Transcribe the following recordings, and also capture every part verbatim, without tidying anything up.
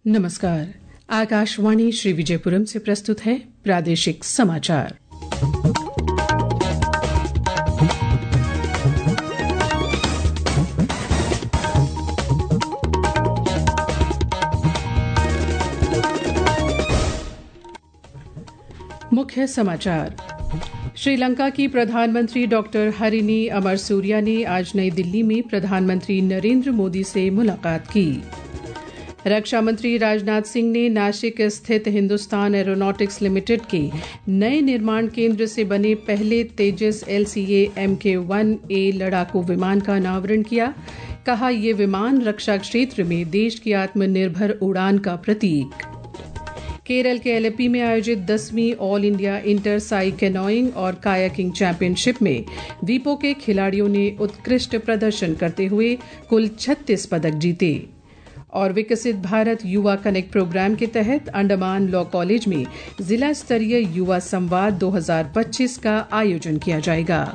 नमस्कार। आकाशवाणी श्री विजयपुरम से प्रस्तुत है प्रादेशिक समाचार। मुख्य समाचार। श्रीलंका की प्रधानमंत्री डॉक्टर हरिनी अमरसूरिया ने आज नई दिल्ली में प्रधानमंत्री नरेंद्र मोदी से मुलाकात की। रक्षा मंत्री राजनाथ सिंह ने नासिक स्थित हिंदुस्तान एरोनॉटिक्स लिमिटेड के नए निर्माण केंद्र से बने पहले Tejas LCA M K one A लड़ाकू विमान का अनावरण किया। कहा, ये विमान रक्षा क्षेत्र में देश की आत्मनिर्भर उड़ान का प्रतीक। केरल के एलेप्पी में आयोजित दसवीं all India inter SAI canoeing और कायाकिंग चैंपियनशिप में द्वीपों के खिलाड़ियों ने उत्कृष्ट प्रदर्शन करते हुए कुल छत्तीस पदक जीते। और विकसित भारत युवा कनेक्ट प्रोग्राम के तहत अंडमान लॉ कॉलेज में जिला स्तरीय युवा संवाद दो हज़ार पच्चीस का आयोजन किया जाएगा।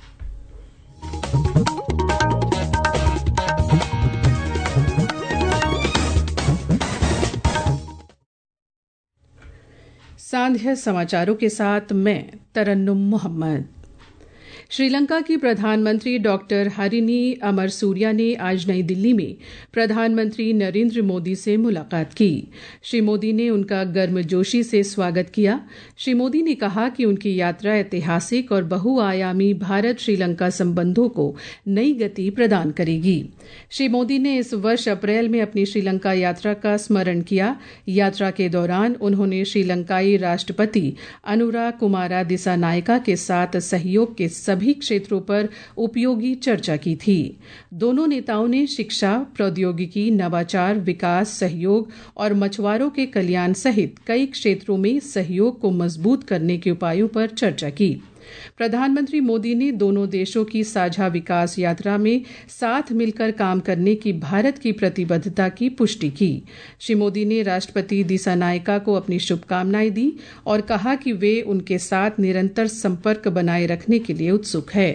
सांध्य समाचारों के साथ मैं तरन्नुम मोहम्मद। श्रीलंका की प्रधानमंत्री डॉक्टर हरिनी अमरसूरिया ने आज नई दिल्ली में प्रधानमंत्री नरेंद्र मोदी से मुलाकात की। श्री मोदी ने उनका गर्मजोशी से स्वागत किया। श्री मोदी ने कहा कि उनकी यात्रा ऐतिहासिक और बहुआयामी भारत श्रीलंका संबंधों को नई गति प्रदान करेगी। श्री मोदी ने इस वर्ष अप्रैल में अपनी श्रीलंका यात्रा का स्मरण किया। यात्रा के दौरान उन्होंने श्रीलंकाई राष्ट्रपति अनुरा कुमारा दिसानायका के साथ सहयोग के सभी सभी क्षेत्रों पर उपयोगी चर्चा की थी। दोनों नेताओं ने शिक्षा, प्रौद्योगिकी, नवाचार, विकास, सहयोग और मछुआरों के कल्याण सहित कई क्षेत्रों में सहयोग को मजबूत करने के उपायों पर चर्चा की। प्रधानमंत्री मोदी ने दोनों देशों की साझा विकास यात्रा में साथ मिलकर काम करने की भारत की प्रतिबद्धता की पुष्टि की। श्री मोदी ने राष्ट्रपति दिसानायका को अपनी शुभकामनाएं दी और कहा कि वे उनके साथ निरंतर संपर्क बनाए रखने के लिए उत्सुक है।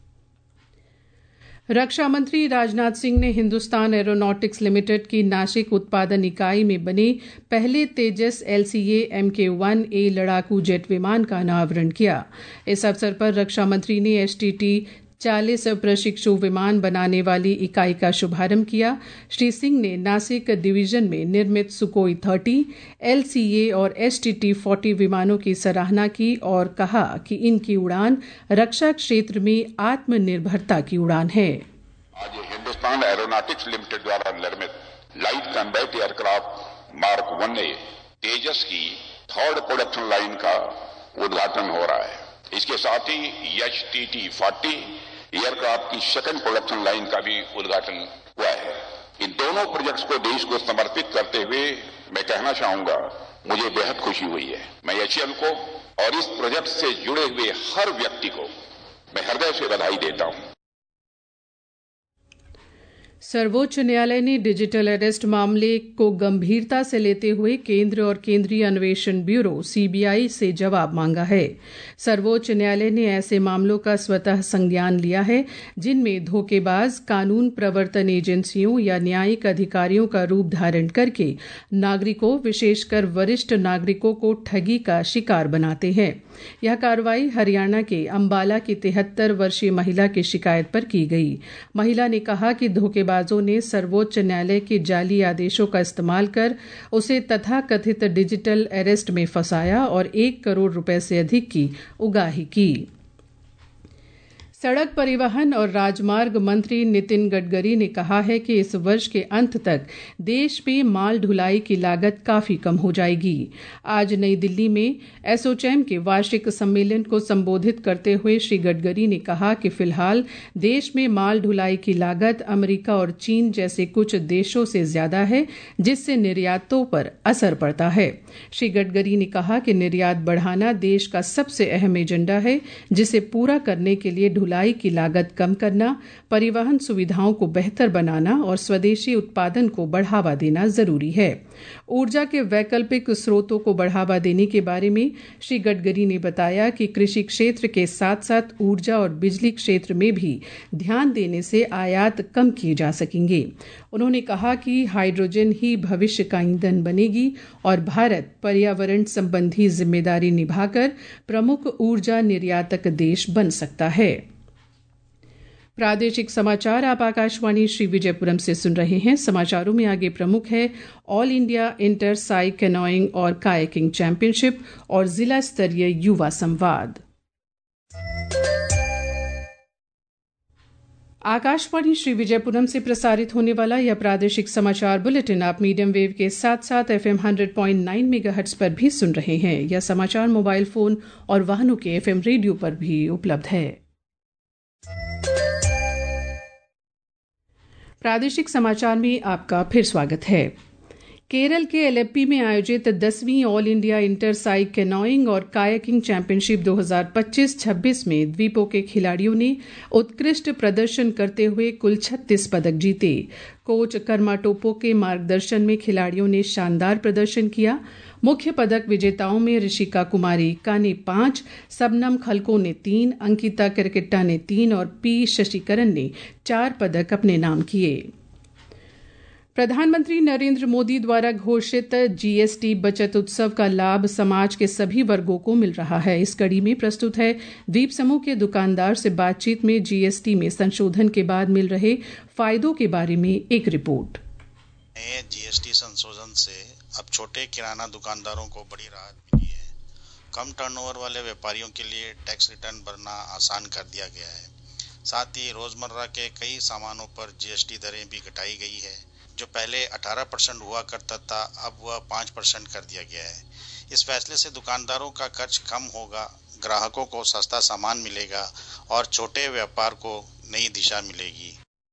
रक्षा मंत्री राजनाथ सिंह ने हिंदुस्तान एरोनॉटिक्स लिमिटेड की नासिक उत्पादन इकाई में बने पहले Tejas LCA M K one A लड़ाकू जेट विमान का अनावरण किया। इस अवसर पर रक्षा मंत्री ने एसटीटी चालीस प्रशिक्षु विमान बनाने वाली इकाई का शुभारंभ किया। श्री सिंह ने नासिक डिवीजन में निर्मित सुकोई तीस, एलसीए और एसटीटी चालीस विमानों की सराहना की और कहा कि इनकी उड़ान रक्षा क्षेत्र में आत्मनिर्भरता की उड़ान है। आज हिंदुस्तान एरोनॉटिक्स लिमिटेड द्वारा निर्मित light combat aircraft mark one A Tejas की थर्ड प्रोडक्शन लाइन का उद्घाटन हो रहा है। इसके साथ ही एच टी टी चालीस एयरक्राफ्ट की सेकंड प्रोडक्शन लाइन का भी उद्घाटन हुआ है। इन दोनों प्रोजेक्ट्स को देश को समर्पित करते हुए मैं कहना चाहूंगा, मुझे बेहद खुशी हुई है। मैं एचएएल को और इस प्रोजेक्ट से जुड़े हुए हर व्यक्ति को मैं हृदय से बधाई देता हूं। सर्वोच्च न्यायालय ने डिजिटल अरेस्ट मामले को गंभीरता से लेते हुए केंद्र और केंद्रीय अन्वेषण ब्यूरो सीबीआई से जवाब मांगा है। सर्वोच्च न्यायालय ने ऐसे मामलों का स्वतः संज्ञान लिया है जिनमें धोखेबाज कानून प्रवर्तन एजेंसियों या न्यायिक अधिकारियों का रूप धारण करके नागरिकों, विशेषकर वरिष्ठ नागरिकों को ठगी का शिकार बनाते हैं। यह कार्रवाई हरियाणा के अंबाला की तिहत्तर वर्षीय महिला की शिकायत पर की गई। महिला ने कहा कि धोखेबाजों ने सर्वोच्च न्यायालय के जाली आदेशों का इस्तेमाल कर उसे तथाकथित डिजिटल अरेस्ट में फंसाया और एक करोड़ रुपए से अधिक की उगाही की। सड़क परिवहन और राजमार्ग मंत्री नितिन गडकरी ने कहा है कि इस वर्ष के अंत तक देश में माल ढुलाई की लागत काफी कम हो जाएगी। आज नई दिल्ली में एसोचैम के वार्षिक सम्मेलन को संबोधित करते हुए श्री गडकरी ने कहा कि फिलहाल देश में माल ढुलाई की लागत अमेरिका और चीन जैसे कुछ देशों से ज्यादा है, जिससे निर्यातों पर असर पड़ता है। श्री गडकरी ने कहा कि निर्यात बढ़ाना देश का सबसे अहम एजेंडा है, जिसे पूरा करने के लिए ढुलाई की लागत कम करना, परिवहन सुविधाओं को बेहतर बनाना और स्वदेशी उत्पादन को बढ़ावा देना जरूरी है। ऊर्जा के वैकल्पिक स्रोतों को बढ़ावा देने के बारे में श्री गडकरी ने बताया कि कृषि क्षेत्र के साथ साथ ऊर्जा और बिजली क्षेत्र में भी ध्यान देने से आयात कम किए जा सकेंगे। उन्होंने कहा कि हाइड्रोजन ही भविष्य का ईंधन बनेगी और भारत पर्यावरण संबंधी जिम्मेदारी निभाकर प्रमुख ऊर्जा निर्यातक देश बन सकता है। प्रादेशिक समाचार आप आकाशवाणी श्री विजयपुरम से सुन रहे हैं। समाचारों में आगे प्रमुख है all India inter SAI canoeing और कायाकिंग चैंपियनशिप और जिला स्तरीय युवा संवाद। आकाशवाणी श्री विजयपुरम से प्रसारित होने वाला यह प्रादेशिक समाचार बुलेटिन आप मीडियम वेव के साथ साथ F M hundred point nine megahertz पर भी सुन रहे हैं। यह समाचार मोबाइल फोन और वाहनों के एफ एम रेडियो पर भी उपलब्ध है। प्रादेशिक समाचार में आपका फिर स्वागत है। केरल के एलेप्पी में आयोजित दसवीं all India inter SAI canoeing और कायाकिंग चैंपियनशिप दो हज़ार पच्चीस छब्बीस में द्वीपों के खिलाड़ियों ने उत्कृष्ट प्रदर्शन करते हुए कुल छत्तीस पदक जीते। कोच कर्मा टोपो के मार्गदर्शन में खिलाड़ियों ने शानदार प्रदर्शन किया। मुख्य पदक विजेताओं में ऋषिका कुमारी का ने पांच, सबनम खलको ने तीन, अंकिता किरकिट्टा ने तीन और पी शशिकरण ने चार पदक अपने नाम किए। प्रधानमंत्री नरेंद्र मोदी द्वारा घोषित जीएसटी बचत उत्सव का लाभ समाज के सभी वर्गों को मिल रहा है। इस कड़ी में प्रस्तुत है द्वीप समूह के दुकानदार से बातचीत में जीएसटी में संशोधन के बाद मिल रहे फायदों के बारे में एक रिपोर्ट। जीएसटी संशोधन से अब छोटे किराना दुकानदारों को बड़ी राहत मिली है। कम टर्नओवर वाले व्यापारियों के लिए टैक्स रिटर्न भरना आसान कर दिया गया है। साथ ही रोजमर्रा के कई सामानों पर जीएसटी दरें भी घटाई गई है। जो पहले अठारह परसेंट हुआ करता था, अब वह पाँच परसेंट कर दिया गया है। इस फैसले से दुकानदारों का खर्च कम होगा, ग्राहकों को सस्ता सामान मिलेगा और छोटे व्यापार को नई दिशा मिलेगी।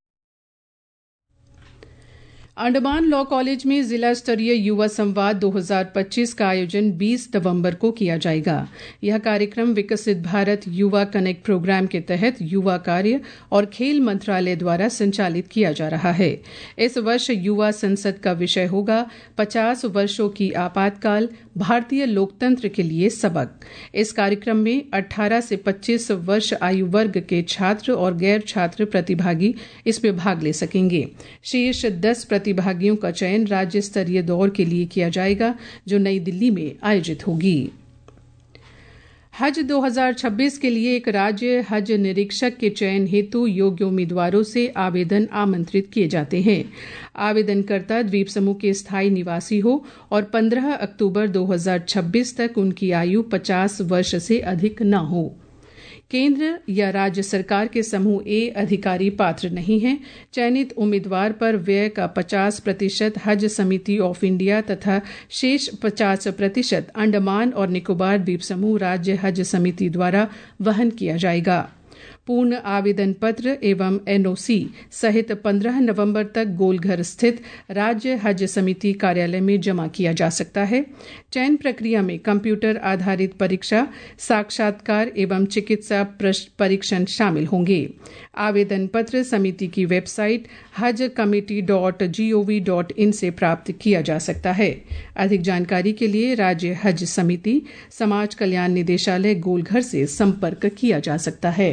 अंडमान लॉ कॉलेज में जिला स्तरीय युवा संवाद दो हज़ार पच्चीस का आयोजन बीस नवंबर को किया जाएगा। यह कार्यक्रम विकसित भारत युवा कनेक्ट प्रोग्राम के तहत युवा कार्य और खेल मंत्रालय द्वारा संचालित किया जा रहा है। इस वर्ष युवा संसद का विषय होगा पचास वर्षों की आपातकाल, भारतीय लोकतंत्र के लिए सबक। इस कार्यक्रम में अठारह से पच्चीस वर्ष आयु वर्ग के छात्र और गैर छात्र प्रतिभागी इसमें भाग ले सकेंगे। शीर्ष दस प्रतिभागियों का चयन राज्य स्तरीय दौर के लिए किया जाएगा, जो नई दिल्ली में आयोजित होगी। हज दो हज़ार छब्बीस के लिए एक राज्य हज निरीक्षक के चयन हेतु योग्य उम्मीदवारों से आवेदन आमंत्रित किए जाते हैं। आवेदनकर्ता द्वीप समूह के स्थायी निवासी हो और पंद्रह अक्टूबर दो हज़ार छब्बीस तक उनकी आयु पचास वर्ष से अधिक न हो। केंद्र या राज्य सरकार के समूह ए अधिकारी पात्र नहीं हैं। चयनित उम्मीदवार पर व्यय का पचास प्रतिशत हज समिति ऑफ इंडिया तथा शेष पचास प्रतिशत अंडमान और निकोबार द्वीप समूह राज्य हज समिति द्वारा वहन किया जाएगा। पूर्ण आवेदन पत्र एवं एनओसी सहित पंद्रह नवंबर तक गोलघर स्थित राज्य हज समिति कार्यालय में जमा किया जा सकता है। चयन प्रक्रिया में कंप्यूटर आधारित परीक्षा, साक्षात्कार एवं चिकित्सा परीक्षण शामिल होंगे। आवेदन पत्र समिति की website Haj committee dot G O V dot in से प्राप्त किया जा सकता है। अधिक जानकारी के लिए राज्य हज समिति, समाज कल्याण निदेशालय गोलघर से संपर्क किया जा सकता है।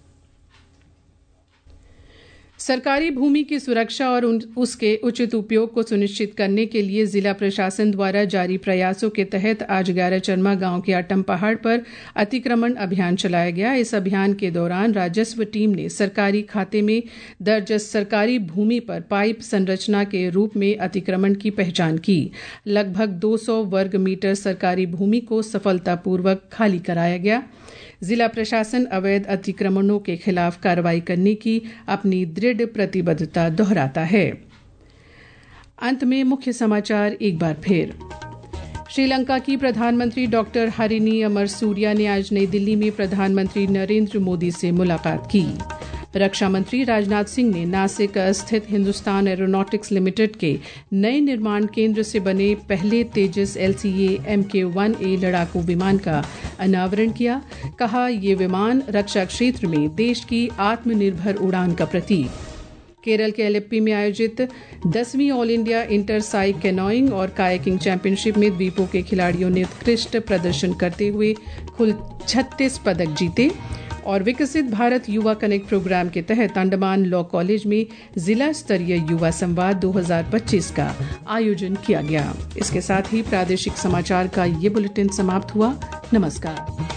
सरकारी भूमि की सुरक्षा और उसके उचित उपयोग को सुनिश्चित करने के लिए जिला प्रशासन द्वारा जारी प्रयासों के तहत आज ग्यारह चरमा गांव के आटम पहाड़ पर अतिक्रमण अभियान चलाया गया। इस अभियान के दौरान राजस्व टीम ने सरकारी खाते में दर्ज सरकारी भूमि पर पाइप संरचना के रूप में अतिक्रमण की पहचान की। लगभग दो सौ वर्ग मीटर सरकारी भूमि को सफलतापूर्वक खाली कराया गया। जिला प्रशासन अवैध अतिक्रमणों के खिलाफ कार्रवाई करने की अपनी दृढ़ प्रतिबद्धता दोहराता है। अंत में मुख्य समाचार एक बार फिर। श्रीलंका की प्रधानमंत्री डॉक्टर हरिनी अमरसूरिया ने आज नई दिल्ली में प्रधानमंत्री नरेंद्र मोदी से मुलाकात की। रक्षा मंत्री राजनाथ सिंह ने नासिक स्थित हिंदुस्तान एरोनॉटिक्स लिमिटेड के नए निर्माण केंद्र से बने पहले Tejas LCA M K one A लड़ाकू विमान का अनावरण किया। कहा, ये विमान रक्षा क्षेत्र में देश की आत्मनिर्भर उड़ान का प्रतीक। केरल के एलेप्पी में आयोजित दसवीं all India inter SAI canoeing और कायाकिंग चैंपियनशिप में द्वीपों के खिलाड़ियों ने उत्कृष्ट प्रदर्शन करते हुए कुल छत्तीस पदक जीते। और विकसित भारत युवा कनेक्ट प्रोग्राम के तहत अंडमान लॉ कॉलेज में जिला स्तरीय युवा संवाद दो हज़ार पच्चीस का आयोजन किया गया। इसके साथ ही प्रादेशिक समाचार का ये बुलेटिन समाप्त हुआ। नमस्कार।